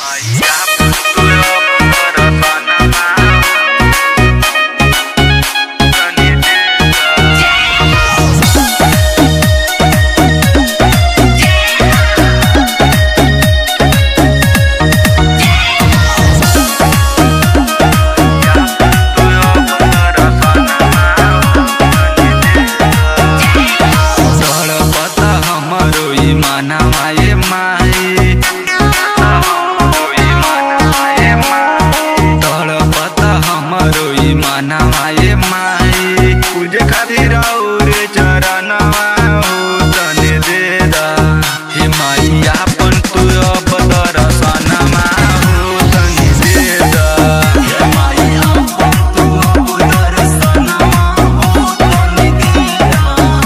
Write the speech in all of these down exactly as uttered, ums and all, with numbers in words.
माए माए पूजे खातिर और चरणवा हो तने दे दा हे माई आपन तू अब दर्शनमा हो तने दे दा हे माई आपन तू अब दर्शनमा हो तने दे दा।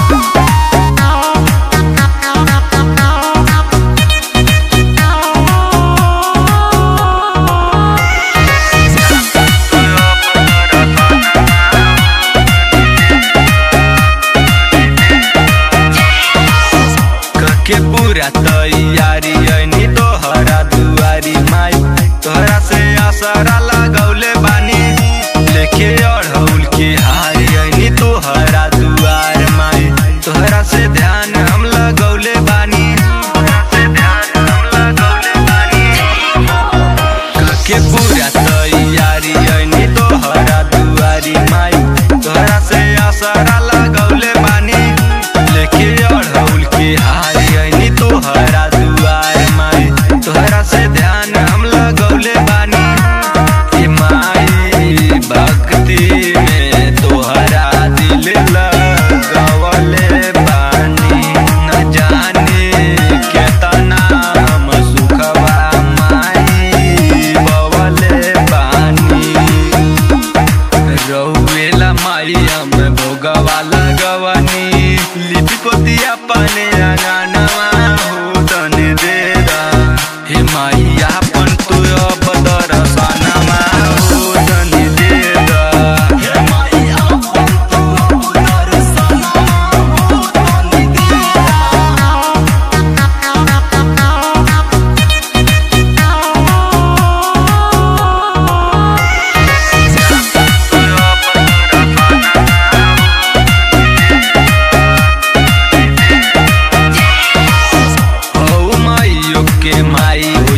के पूरा तैयारी ऐनी तोहरा दुआरी माई तोहरा से आसरा लगौले बानी लेके अढ़ौल के हारी ऐनी तोहरा दुआर माई तोहरा से ध्यान हम लगौले बानी तोहरा से ध्यान हम लगौले बानी के पूरा तैयारी ऐनी तोहरा दुआरी माई तोहरा से आसरा लगौले बानी लेके अढ़ौल के हारी तोहरा दुआर माई तोहरा से ध्यान हम लगौले बानी ए माई भक्ति में तोहरा दिल लगौले बानी न जाने केतना हम सुखवा माई बवले बानी रौवेला माई हम भोगवा लगवनी लिपि पोतिया पाने अंगनवा हो तने दे दा हे माई आपन तू अब दर्शनमा हो तने दे दा हे माई आपन तू अब दर्शनमा हो तने दे के माई